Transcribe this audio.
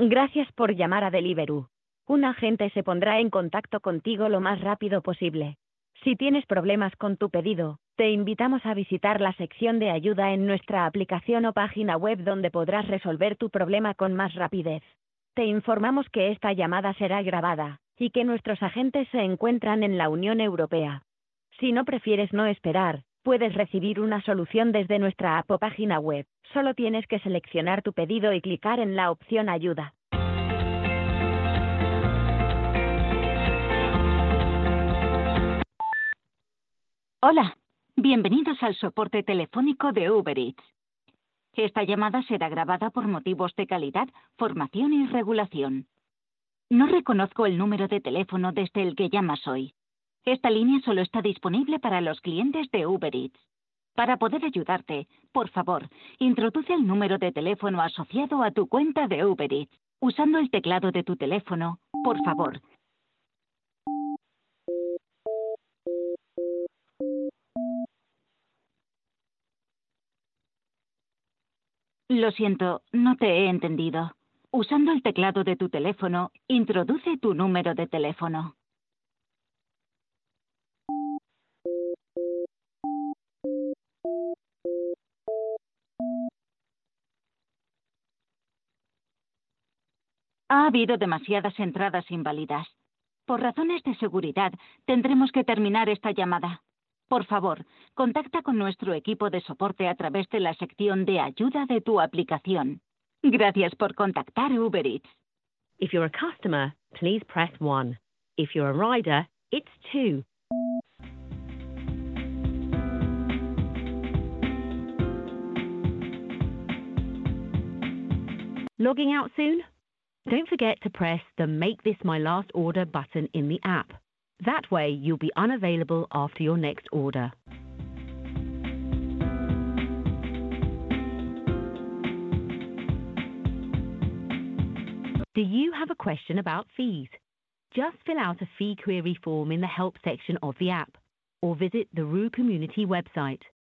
Gracias por llamar a Deliveroo. Un agente se pondrá en contacto contigo lo más rápido posible. Si tienes problemas con tu pedido, te invitamos a visitar la sección de ayuda en nuestra aplicación o página web donde podrás resolver tu problema con más rapidez. Te informamos que esta llamada será grabada y que nuestros agentes se encuentran en la Unión Europea. Si no prefieres no esperar, puedes recibir una solución desde nuestra app o página web. Solo tienes que seleccionar tu pedido y clicar en la opción Ayuda. Hola, bienvenidos al soporte telefónico de Uber Eats. Esta llamada será grabada por motivos de calidad, formación y regulación. No reconozco el número de teléfono desde el que llamas hoy. Esta línea solo está disponible para los clientes de Uber Eats. Para poder ayudarte, por favor, introduce el número de teléfono asociado a tu cuenta de Uber Eats. Usando el teclado de tu teléfono, por favor. Lo siento, no te he entendido. Usando el teclado de tu teléfono, introduce tu número de teléfono. Ha habido demasiadas entradas inválidas. Por razones de seguridad, tendremos que terminar esta llamada. Por favor, contacta con nuestro equipo de soporte a través de la sección de ayuda de tu aplicación. Gracias por contactar Uber Eats. If you're a customer, please press 1. If you're a rider, it's 2. Logging out soon? Don't forget to press the Make This My Last Order button in the app. That way you'll be unavailable after your next order. Do you have a question about fees? Just fill out a fee query form in the help section of the app, or visit the Roo Community website.